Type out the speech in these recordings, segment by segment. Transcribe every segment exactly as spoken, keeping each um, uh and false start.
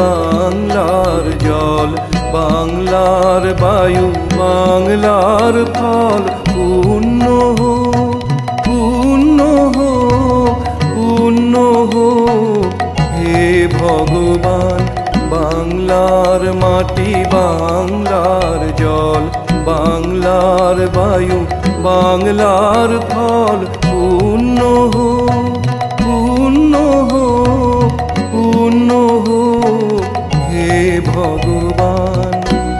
বাংলার জল, বাংলার বায়ু, বাংলার ফল। পূর্ণ হোক, পূর্ণ হোক, পূর্ণ হোক হে ভগবান। বাংলার মাটি, বাংলার জল, বাংলার বায়ু, বাংলার ফল। পূর্ণ হোক, পূর্ণ হোক, পূর্ণ হোক হে ভগবান।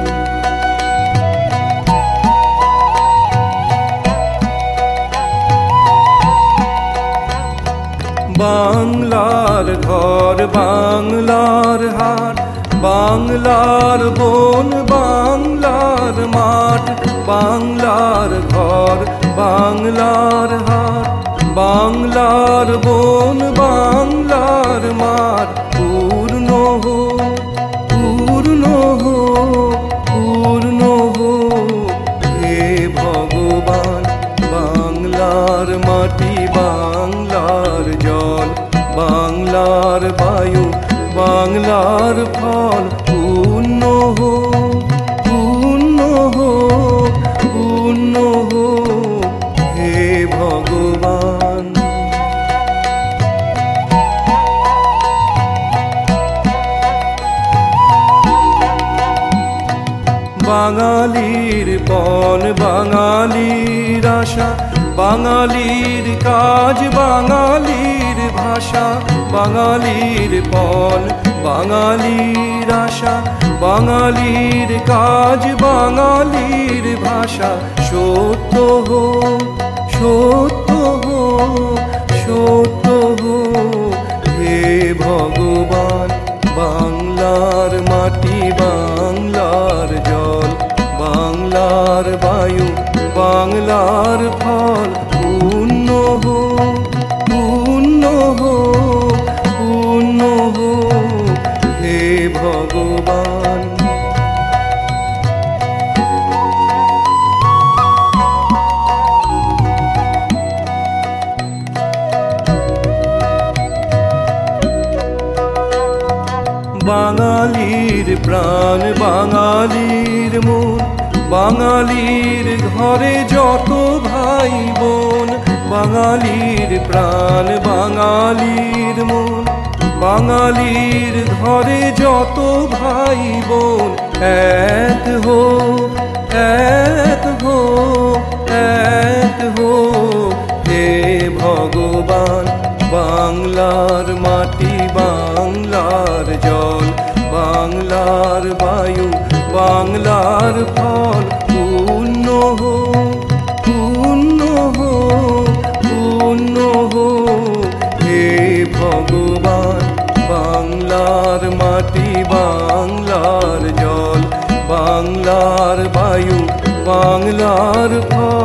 বাংলার ঘর, বাংলার হাট, বাংলার বন, বাংলার মাঠ। বাংলার ঘর, বাংলার হাট, বাংলার বন, বাংলার মাঠ। পূর্ণ হোক, পূর্ণ হোক, পূর্ণ হোক হে ভগবান। বাংলার মাটি, বাংলার জল, বাংলার বায়ু, বাংলার ফল। পূর্ণ হোক, পূর্ণ হোক, পূর্ণ হোক হে ভগবান। বাঙালির পণ, বাঙালির আশা, বাঙালির কাজ, বাঙালির ভাষা। বাঙালির পণ, বাঙালির আশা, বাঙালির কাজ, বাঙালির ভাষা। সত্য হোক, সত্য হোক, সত্য হোক হে ভগবান। বাংলার মাটি, বাংলার জল, বাংলার বায়ু, বাংলার ফল। পূর্ণ হোক, পূর্ণ হোক, পূর্ণ হোক হে ভগবান। বাঙালির প্রাণ, বাঙালির মন, বাঙালির ঘরে যত ভাই বোন। বাঙালির প্রাণ, বাঙালির মন, বাঙালির ঘরে যত ভাই বোন। এক হোক, এক হোক, এক হোক হে ভগবান। বাংলার মাটি, বাংলার জল, বাংলার বায়ু, বাংলার ফল। পূর্ণ হোক, পূর্ণ হোক, পূর্ণ হোক হে ভগবান। বাংলার মাটি, বাংলার জল, বাংলার বায়ু, বাংলার ফল।